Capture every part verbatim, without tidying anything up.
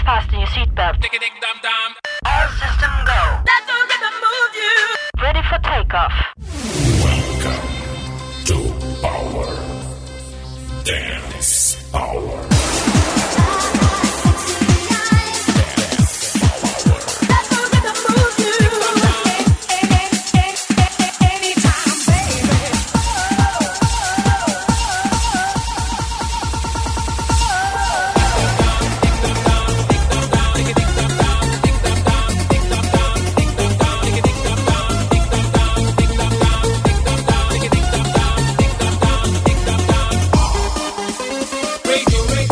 Fasten your seatbelt. All system go. Let the rhythm move you. Ready for takeoff. Welcome to Power Dance Power. Radio, radio.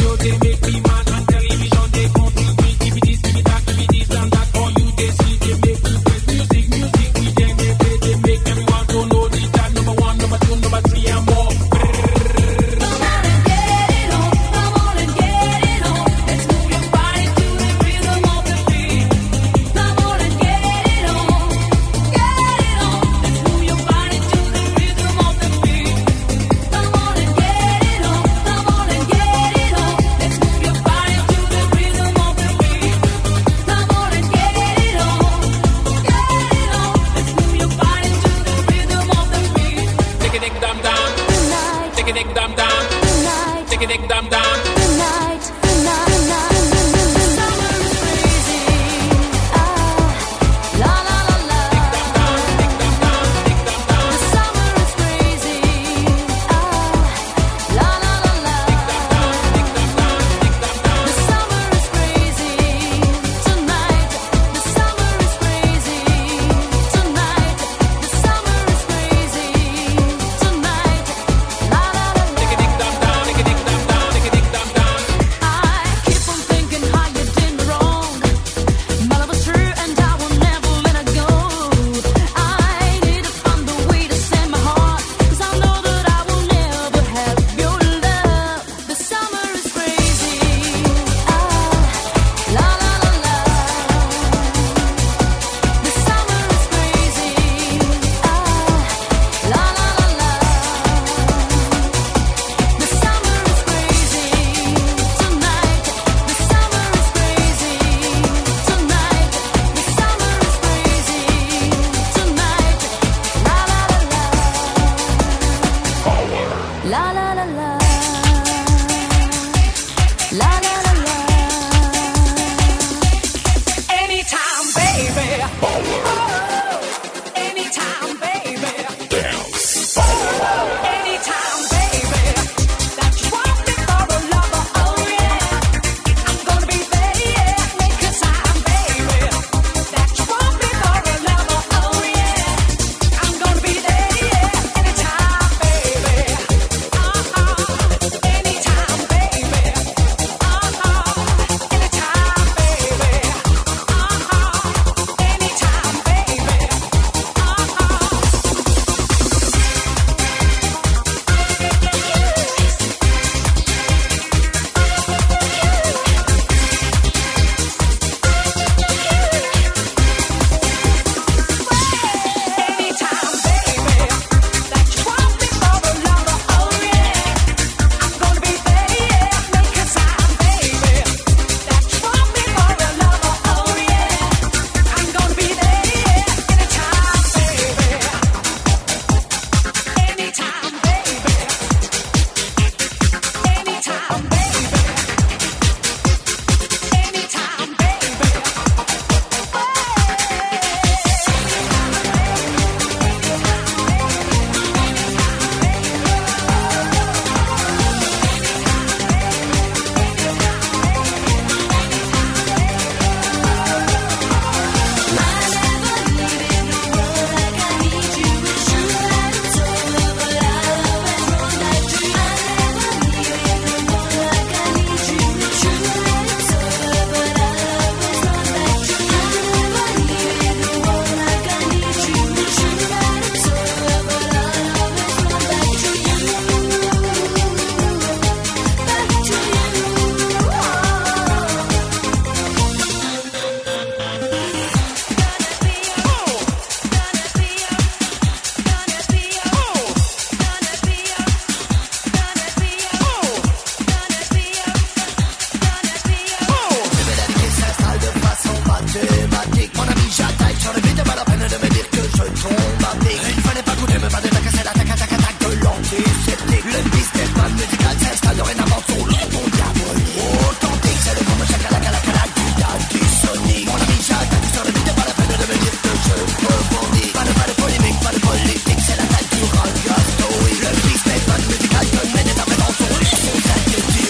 j'attaque sur le vide, pas la peine de me dire que je tombe à pic. Il fallait pas goûter, me pas de casser la tac, tac, tac de l'antiseptique. Le businessman musical s'installe dorénavant sur le ton diabolique. Authentique, c'est le grand chacala, cala, cala, du daddy sonique. Mon ami, j'attaque sur le vide, pas la peine de me dire que je peux vomir. Pas de, pas de polémique, pas de politique, c'est la taille du radio story. Le businessman musical que mène énormément sur le son d'inquiétude.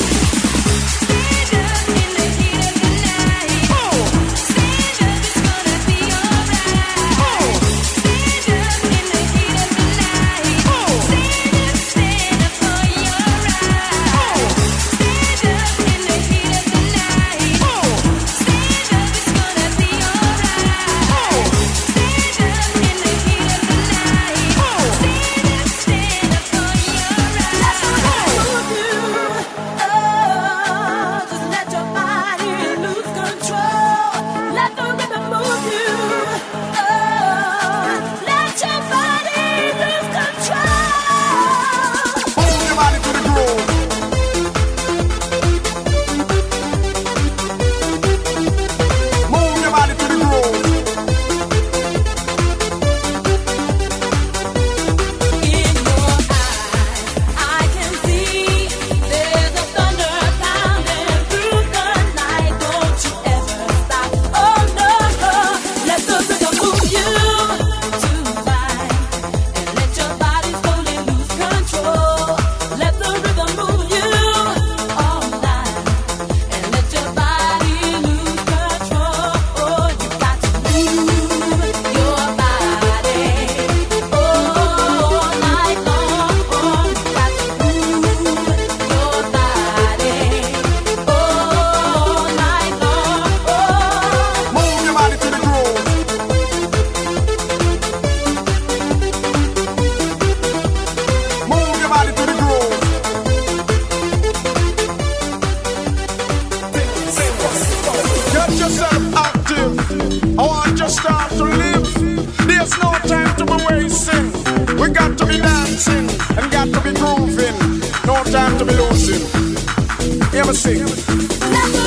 Time to be losing. Hear me sing.